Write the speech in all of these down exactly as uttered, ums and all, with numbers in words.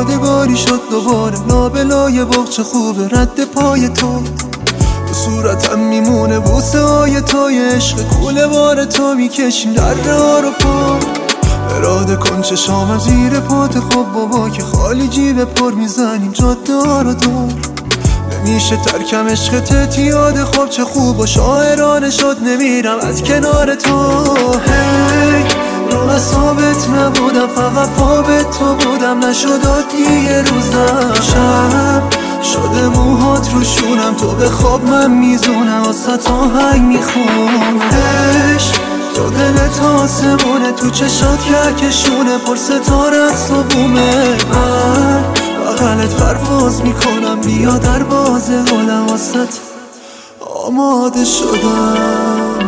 یادگاری شد دوباره لابلای بغچه خوبه رد پای تو به صورتم میمونه بوسه های توی عشق کوله بار تو میکشیم در ها رو پا اراده کن چشامم زیر پات خب بابا که خالی جیب پر میزنیم جاده ها رو دور نمیشه ترکم عشقت یاد خواب چه خوب و شاعرانه شد نمیرم از کنار تو هی رو اصابت نبودم فقط خوابت تو بودم نشد عادی یه روزم شب شده موهات رو شونم تو به خواب من میزونم واسه تا هنگ میخونم عشق تو دلت آسمونه تو چشات کهکشونه پر ستاره از تو بومه من بغلت پرواز میکنم بیا در باز قلم واسه آماده شدم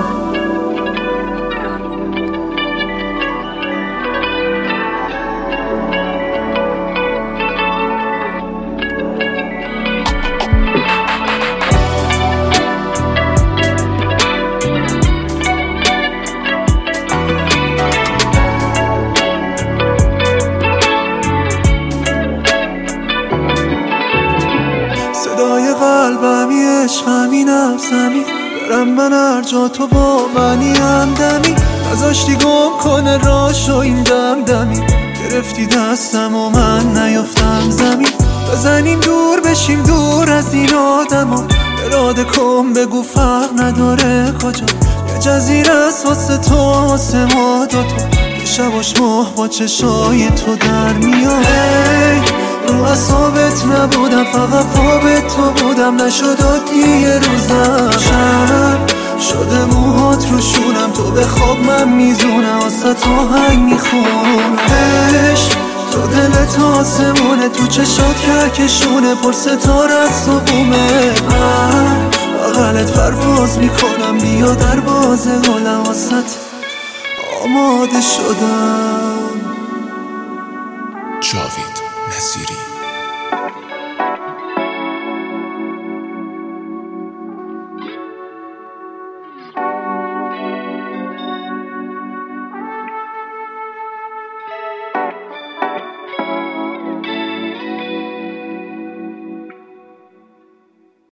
صدای قلبمی عشقمی نفسمی برم من هر جا تو با منی همدمی نذاشتی گم کنه راشو این دمدمی گرفتی دستم و من نیافتم زمین بزنیم دور بشیم دور از این آدم ها اراده کن بگو فرق نداره کجا یه جزیره است واسه تو واسه ما دوتا که شباش ماه با چشای تو در میاد رو اصابت نبودم فقط خوابت تو بودم نشد عادی یه روزم شب شده موهات رو شونم تو به خواب من میزونم واسه تو هنگ میخونم عشق تو دلت آسمونه تو چشات کهکشونه پر ستاره از تو بومه من بغلت پرواز میکنم بیا در باز قلم واسه آماده شدم جاوید نصیری